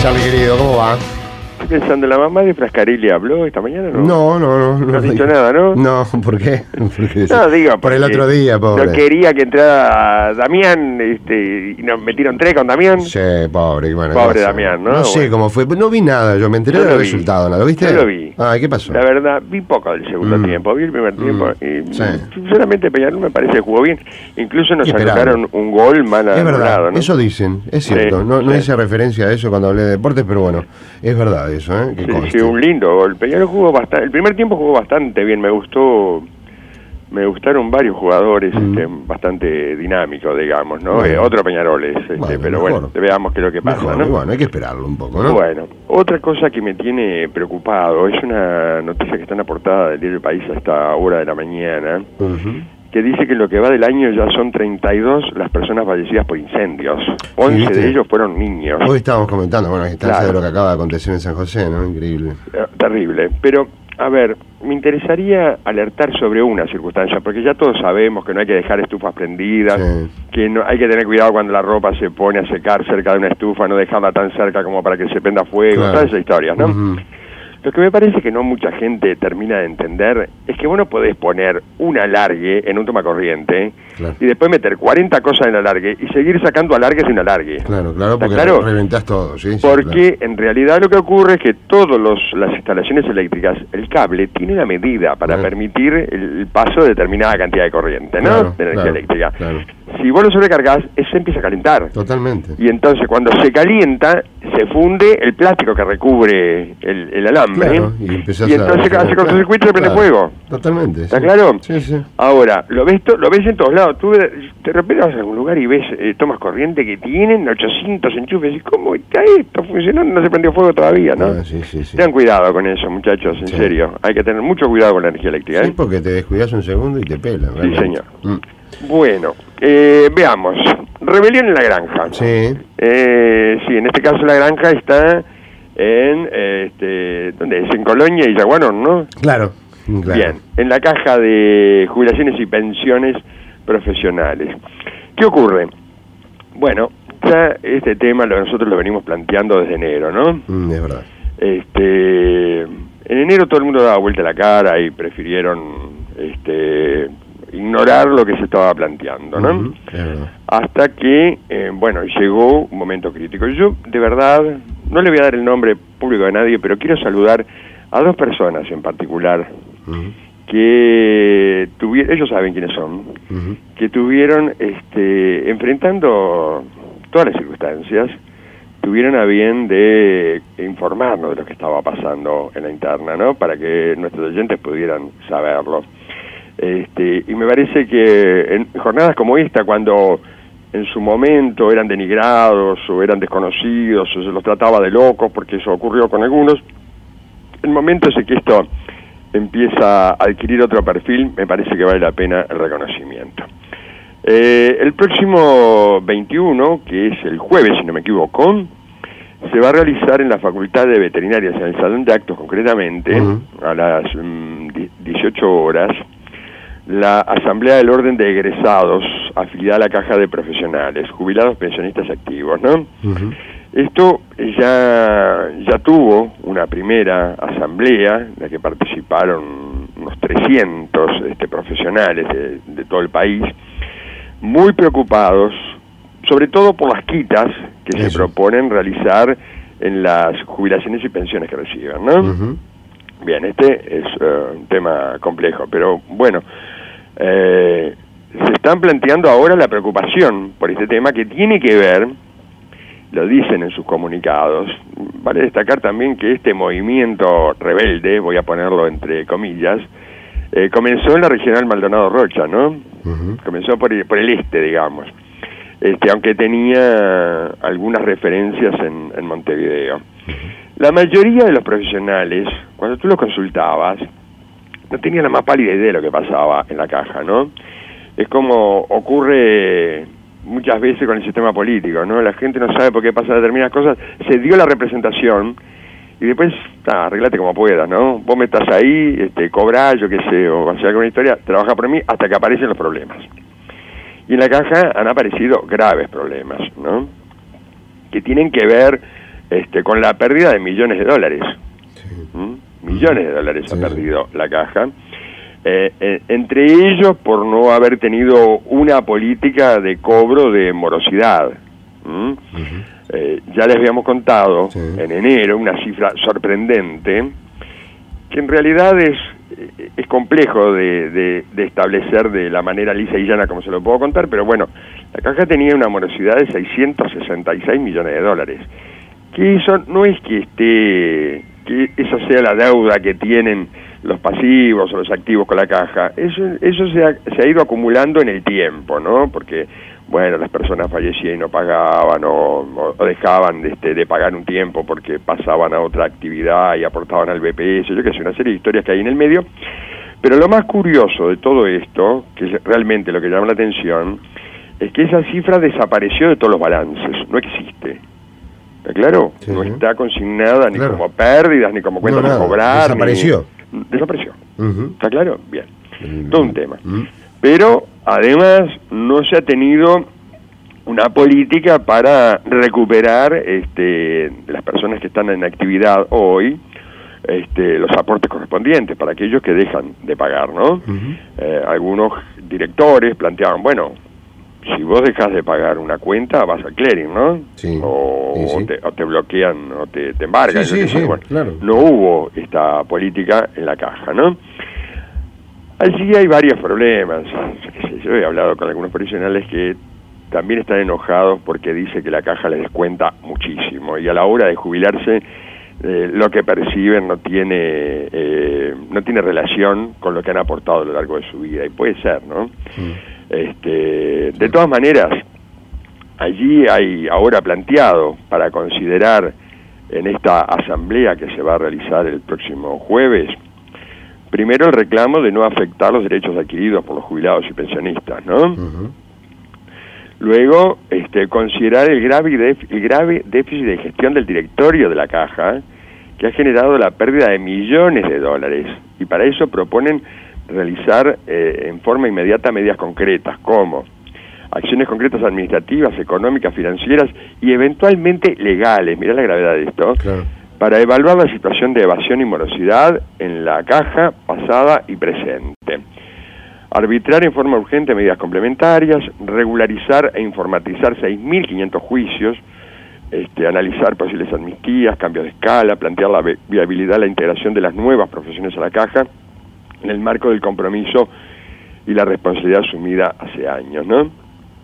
Charlie querido, ¿cómo va? Estoy pensando, ¿la mamá de Frascarelli habló esta mañana? No has dicho nada, ¿no? No, ¿por qué? No, digo, por el otro día, pobre. No quería que entrara Damián, y nos metieron 3 con Damián. Sí, pobre, bueno. Pobre Damián, ¿no? No sé cómo fue, no vi nada, yo me enteré del resultado, ¿no lo viste? Yo lo vi. Ah, ¿qué pasó? La verdad, vi poco del segundo tiempo, vi el primer tiempo, y sí. sinceramente Peñarol me parece que jugó bien. Incluso nos anotaron un gol mal anulado, es verdad, ¿no? eso dicen, es cierto, Sí, no hice referencia a eso cuando hablé de deportes, pero bueno, es verdad eso, ¿eh? Que sí, un lindo gol. Peñarol jugó bastante, el primer tiempo jugó bastante bien, me gustaron varios jugadores bastante dinámicos, digamos, ¿no? Bueno. Otro Peñarol es, pero mejor. bueno, veamos qué es lo que pasa, mejor, ¿no? Bueno, hay que esperarlo un poco, ¿no? Bueno, otra cosa que me tiene preocupado es una noticia que está en la portada del diario El País a esta hora de la mañana, que dice que en lo que va del año ya son 32 las personas fallecidas por incendios. 11 de ellos fueron niños. Hoy estábamos comentando, bueno, a distancia Claro. de lo que acaba de acontecer en San José, ¿no? Increíble. Terrible. Pero, a ver, me interesaría alertar sobre una circunstancia, porque ya todos sabemos que no hay que dejar estufas prendidas, que no hay que tener cuidado cuando la ropa se pone a secar cerca de una estufa, no dejarla tan cerca como para que se prenda fuego, todas esas historias, ¿no? Lo que me parece que no mucha gente termina de entender es que vos no podés poner un alargue en un tomacorriente y después meter 40 cosas en el alargue y seguir sacando alargues en un alargue. Claro, porque reventás todo, sí. Porque en realidad lo que ocurre es que todas las instalaciones eléctricas, el cable tiene una medida para permitir el paso de determinada cantidad de corriente, ¿no? De energía eléctrica. Si vos lo sobrecargás, eso empieza a calentar. Totalmente. Y entonces cuando se calienta, se funde el plástico que recubre el alambre. Claro, y entonces hace cortocircuito y se prende fuego. Totalmente. ¿Está claro? Sí. Ahora, lo ves en todos lados. Tú de repente vas a algún lugar y ves tomas corriente que tienen 800 enchufes. ¿Y cómo está esto funcionando? No se prendió fuego todavía, ¿no? Sí. Tengan cuidado con eso, muchachos, en serio. Hay que tener mucho cuidado con la energía eléctrica. Sí, porque te descuidas un segundo y te pelan. Sí, señor. Bueno, veamos. Rebelión en la granja. Sí, en este caso la granja está en, ¿dónde es? En Colonia y Yaguarón, ¿no? Claro. Bien, en la caja de jubilaciones y pensiones profesionales. ¿Qué ocurre? Bueno, ya este tema nosotros lo venimos planteando desde enero, ¿no? Es verdad. En enero todo el mundo daba vuelta la cara y prefirieron ignorar lo que se estaba planteando, ¿no? Hasta que, llegó un momento crítico. Yo, de verdad, no le voy a dar el nombre público de nadie, pero quiero saludar a 2 personas en particular que tuvieron, ellos saben quiénes son, que tuvieron, enfrentando todas las circunstancias, tuvieron a bien de informarnos de lo que estaba pasando en la interna, ¿no? Para que nuestros oyentes pudieran saberlo. Y me parece que en jornadas como esta, cuando en su momento eran denigrados o eran desconocidos o se los trataba de locos, porque eso ocurrió con algunos, el momento es que esto empieza a adquirir otro perfil, me parece que vale la pena el reconocimiento. El próximo 21, que es el jueves, si no me equivoco, se va a realizar en la Facultad de Veterinarias, en el Salón de Actos concretamente, a las 18 horas, la Asamblea del Orden de Egresados, afiliada a la Caja de Profesionales, jubilados, pensionistas activos, ¿no? Esto ya tuvo una primera asamblea, en la que participaron unos 300 profesionales de todo el país, muy preocupados, sobre todo por las quitas que se proponen realizar en las jubilaciones y pensiones que reciben, ¿no? Bien, este es un tema complejo, pero bueno, se están planteando ahora la preocupación por este tema que tiene que ver, lo dicen en sus comunicados, vale destacar también que este movimiento rebelde, voy a ponerlo entre comillas, comenzó en la regional Maldonado Rocha, ¿no? Comenzó por el este, digamos, aunque tenía algunas referencias en Montevideo. La mayoría de los profesionales, cuando tú los consultabas, no tenían la más pálida idea de lo que pasaba en la caja, ¿no? Es como ocurre muchas veces con el sistema político, ¿no? La gente no sabe por qué pasan determinadas cosas, se dio la representación y después, arreglate como puedas, ¿no? Vos me estás ahí, cobrá, yo qué sé, o hacer alguna historia, trabaja por mí hasta que aparecen los problemas. Y en la caja han aparecido graves problemas, ¿no? Que tienen que ver con la pérdida de millones de dólares. Sí. Millones de dólares Sí. ha perdido la caja. Entre ellos por no haber tenido una política de cobro de morosidad. Ya les habíamos contado en enero una cifra sorprendente, que en realidad es complejo de establecer de la manera lisa y llana como se lo puedo contar, pero bueno, la caja tenía una morosidad de 666 millones de dólares. Que eso no es que esa sea la deuda que tienen los pasivos o los activos con la caja. Eso se ha ido acumulando en el tiempo, ¿no? Porque, bueno, las personas fallecían y no pagaban o dejaban de pagar un tiempo porque pasaban a otra actividad y aportaban al BPS, yo qué sé, una serie de historias que hay en el medio. Pero lo más curioso de todo esto, que es realmente lo que llama la atención, es que esa cifra desapareció de todos los balances, no existe. ¿Está claro? Sí. No está consignada ni como pérdidas, ni como cuentas a cobrar. Desapareció. Desapareció. ¿Está claro? Bien. Bien. Todo un tema. Pero, además, no se ha tenido una política para recuperar las personas que están en actividad hoy, los aportes correspondientes para aquellos que dejan de pagar, ¿no? Algunos directores planteaban, bueno, si vos dejas de pagar una cuenta, vas al clearing, ¿no? Sí. O Sí. te bloquean o te embargan. Sí, Bueno, claro. no hubo esta política en la caja, ¿no? Allí hay varios problemas. Yo he hablado con algunos profesionales que también están enojados porque dice que la caja les descuenta muchísimo y a la hora de jubilarse lo que perciben no tiene relación con lo que han aportado a lo largo de su vida, y puede ser, ¿no? De todas maneras, allí hay ahora planteado para considerar en esta asamblea que se va a realizar el próximo jueves, primero el reclamo de no afectar los derechos adquiridos por los jubilados y pensionistas, ¿no? Luego, considerar el grave déficit de gestión del directorio de la caja, que ha generado la pérdida de millones de dólares, y para eso proponen realizar en forma inmediata medidas concretas, como acciones concretas administrativas, económicas, financieras y eventualmente legales, mirá la gravedad de esto, Claro. para evaluar la situación de evasión y morosidad en la caja pasada y presente. Arbitrar en forma urgente medidas complementarias, regularizar e informatizar 6.500 juicios, analizar posibles amnistías, cambios de escala, plantear la viabilidad de la integración de las nuevas profesiones a la caja en el marco del compromiso y la responsabilidad asumida hace años, ¿no?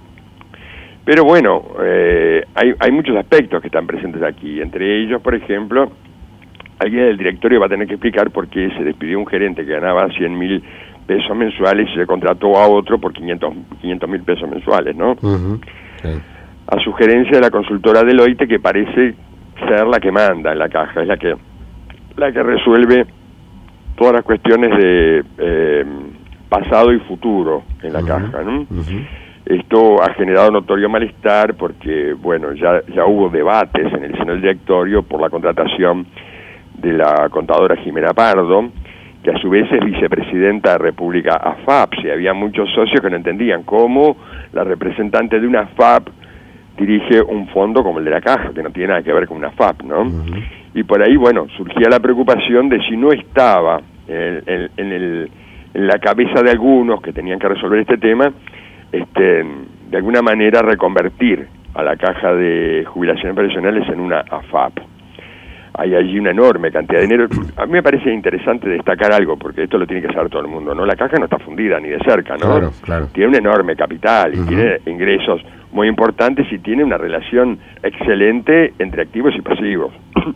Pero bueno, hay muchos aspectos que están presentes aquí. Entre ellos, por ejemplo, alguien del directorio va a tener que explicar por qué se despidió un gerente que ganaba 100.000 pesos mensuales y se contrató a otro por 500.000 pesos mensuales, ¿no? Sí. A sugerencia de la consultora Deloitte, que parece ser la que manda en la caja, es la que resuelve todas las cuestiones de pasado y futuro en la caja, ¿no? Esto ha generado notorio malestar porque, bueno, ya hubo debates en el seno del directorio por la contratación de la contadora Jimena Pardo, que a su vez es vicepresidenta de República AFAP. Y había muchos socios que no entendían cómo la representante de una AFAP dirige un fondo como el de la caja, que no tiene nada que ver con una AFAP, ¿no? Y por ahí, bueno, surgía la preocupación de si no estaba en la cabeza de algunos que tenían que resolver este tema, de alguna manera reconvertir a la caja de jubilaciones profesionales en una AFAP. Hay allí una enorme cantidad de dinero. A mí me parece interesante destacar algo, porque esto lo tiene que saber todo el mundo, ¿no? La caja no está fundida ni de cerca, ¿no? Claro. Tiene un enorme capital y tiene ingresos muy importantes y tiene una relación excelente entre activos y pasivos.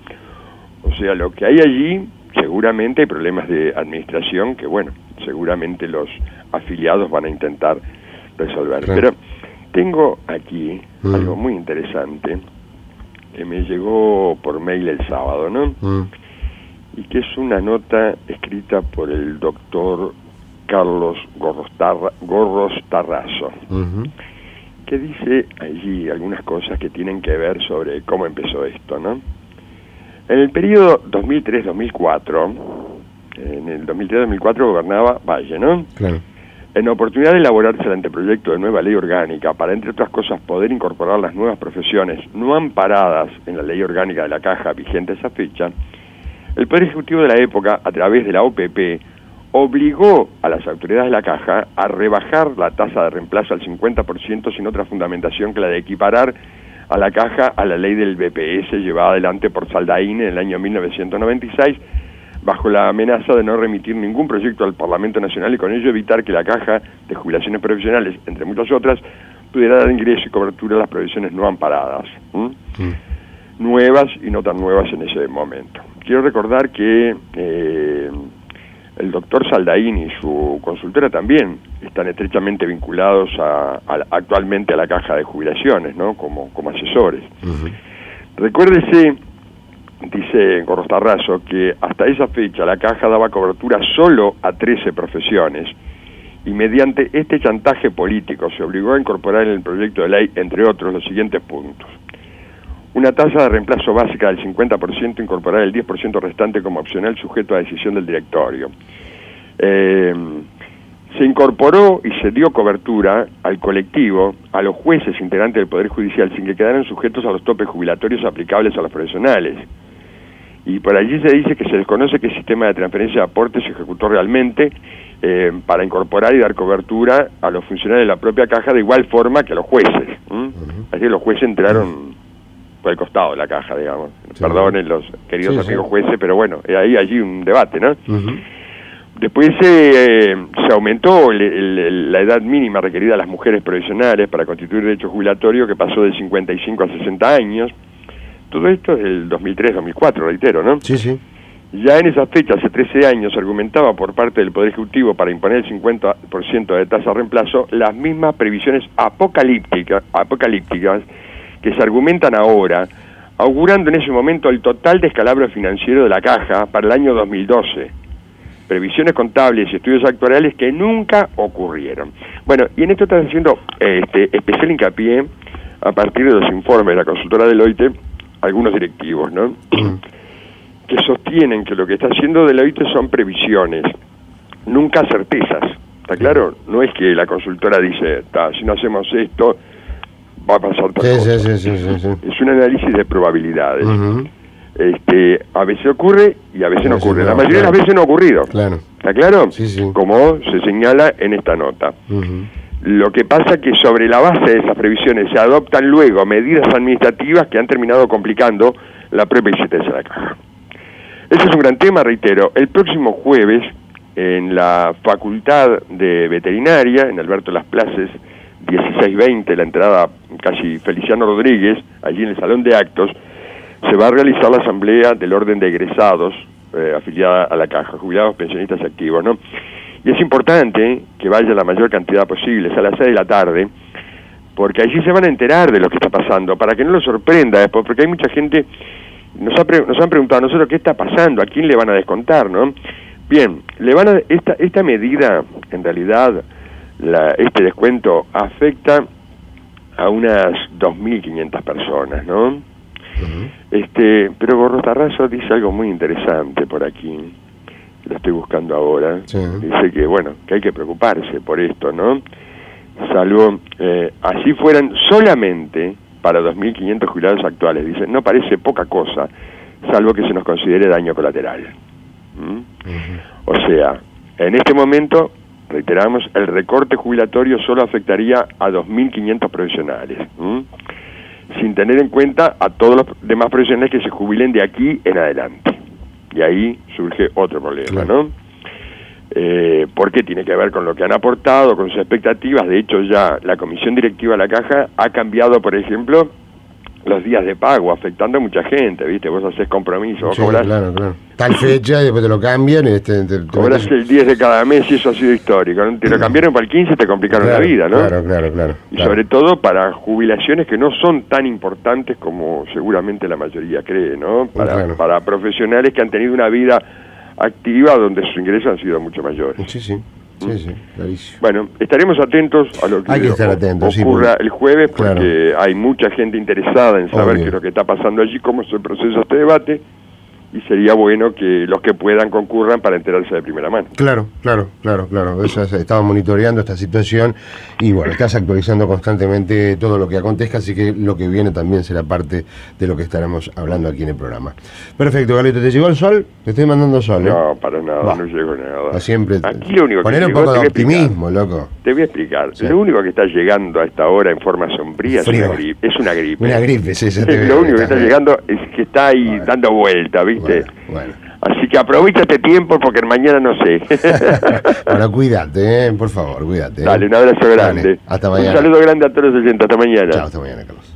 O sea, lo que hay allí, seguramente hay problemas de administración que, bueno, seguramente los afiliados van a intentar resolver. Claro. Pero tengo aquí algo muy interesante que me llegó por mail el sábado, ¿no? Y que es una nota escrita por el doctor Carlos Gorros Tarrazo, que dice allí algunas cosas que tienen que ver sobre cómo empezó esto, ¿no? En el periodo 2003-2004, en el 2003-2004 gobernaba Valle, ¿no? Claro. En la oportunidad de elaborarse el anteproyecto de nueva ley orgánica para, entre otras cosas, poder incorporar las nuevas profesiones no amparadas en la ley orgánica de la Caja vigente a esa fecha, el Poder Ejecutivo de la época, a través de la OPP, obligó a las autoridades de la Caja a rebajar la tasa de reemplazo al 50% sin otra fundamentación que la de equiparar a la Caja a la ley del BPS llevada adelante por Saldaín en el año 1996, bajo la amenaza de no remitir ningún proyecto al Parlamento Nacional y con ello evitar que la Caja de Jubilaciones Profesionales, entre muchas otras, pudiera dar ingreso y cobertura a las provisiones no amparadas, nuevas y no tan nuevas en ese momento. Quiero recordar que el doctor Saldaín y su consultora también están estrechamente vinculados actualmente a la Caja de Jubilaciones, ¿no? Como asesores. Recuérdese, dice Gorostarrazo, que hasta esa fecha la Caja daba cobertura solo a 13 profesiones y mediante este chantaje político se obligó a incorporar en el proyecto de ley, entre otros, los siguientes puntos. Una tasa de reemplazo básica del 50%, incorporar el 10% restante como opcional sujeto a decisión del directorio. Se incorporó y se dio cobertura al colectivo, a los jueces integrantes del Poder Judicial, sin que quedaran sujetos a los topes jubilatorios aplicables a los profesionales. Y por allí se dice que se desconoce qué sistema de transferencia de aportes se ejecutó realmente para incorporar y dar cobertura a los funcionarios de la propia Caja de igual forma que a los jueces. Así que los jueces entraron por el costado de la Caja, digamos. Sí. Perdonen los queridos amigos jueces, pero bueno, hay allí un debate, ¿no? Después se aumentó la edad mínima requerida a las mujeres profesionales para constituir derecho jubilatorio, que pasó de 55 a 60 años. Todo esto es el 2003-2004, reitero, ¿no? Sí, sí. Ya en esa fecha, hace 13 años, se argumentaba por parte del Poder Ejecutivo para imponer el 50% de tasa de reemplazo las mismas previsiones apocalípticas que se argumentan ahora, augurando en ese momento el total descalabro financiero de la Caja para el año 2012. Previsiones contables y estudios actuariales que nunca ocurrieron. Bueno, y en esto están haciendo especial hincapié, a partir de los informes de la consultora Deloitte, algunos directivos, ¿no? Que sostienen que lo que está haciendo Deloitte son previsiones, nunca certezas. ¿Está claro? No es que la consultora dice, si no hacemos esto, va a pasar tal cosa. Sí. Es un análisis de probabilidades. A veces ocurre y a veces no ocurre. La mayoría de las veces no ha ocurrido. Claro. ¿Está claro? Sí. Como se señala en esta nota. Lo que pasa es que sobre la base de esas previsiones se adoptan luego medidas administrativas que han terminado complicando la propia existencia de la Caja. Ese es un gran tema, reitero. El próximo jueves, en la Facultad de Veterinaria, en Alberto Las Places, 16:20, la entrada casi Feliciano Rodríguez, allí en el Salón de Actos, se va a realizar la asamblea del orden de egresados afiliada a la Caja, jubilados, pensionistas y activos, ¿no? Y es importante que vaya la mayor cantidad posible, es a las 6 de la tarde, porque allí se van a enterar de lo que está pasando, para que no lo sorprenda después, porque hay mucha gente, nos han preguntado a nosotros qué está pasando, a quién le van a descontar, ¿no? Bien, esta medida, en realidad, este descuento afecta a unas 2.500 personas, ¿no? Pero Gorostarrazo dice algo muy interesante por aquí, lo estoy buscando ahora. Dice que, bueno, que hay que preocuparse por esto, ¿no? Salvo, así fueran solamente para 2.500 jubilados actuales, dice, no parece poca cosa, salvo que se nos considere daño colateral. O sea, en este momento, reiteramos, el recorte jubilatorio solo afectaría a 2.500 profesionales, sin tener en cuenta a todos los demás profesionales que se jubilen de aquí en adelante. Y ahí surge otro problema, ¿no? Porque tiene que ver con lo que han aportado, con sus expectativas. De hecho, ya la comisión directiva de la Caja ha cambiado, por ejemplo, los días de pago, afectando a mucha gente, ¿viste? Vos haces compromiso, vos cobrás... Claro. Tal fecha y después te lo cambian y cobras el 10 de cada mes y eso ha sido histórico, ¿no? Te lo cambiaron para el 15 y te complicaron la vida, ¿no? Claro. Y sobre todo para jubilaciones que no son tan importantes como seguramente la mayoría cree, ¿no? Para profesionales que han tenido una vida activa donde sus ingresos han sido mucho mayores. Sí, clarísimo. Bueno, estaremos atentos a lo que ocurra el jueves, porque hay mucha gente interesada en saber qué es lo que está pasando allí, cómo es el proceso de este debate, y sería bueno que los que puedan concurran para enterarse de primera mano. Claro. Estaba monitoreando esta situación y bueno, estás actualizando constantemente todo lo que acontezca, así que lo que viene también será parte de lo que estaremos hablando aquí en el programa. Perfecto, Galito, ¿te llegó el sol? Te estoy mandando sol, ¿eh? No, para nada, no llegó nada. Siempre. Aquí lo único que poner un llegó, poco de optimismo, loco. Te voy a explicar. Sí. Lo único que está llegando a esta hora en forma sombría es una gripe. Una gripe, sí. Lo único que está llegando es que está ahí dando vuelta, ¿viste? Bueno. Así que aprovecha este tiempo porque mañana no sé. Bueno, cuídate, por favor, cuídate. Dale, un abrazo grande. Dale, hasta mañana. Un saludo grande a todos los oyentes. Hasta mañana. Chao, hasta mañana, Carlos.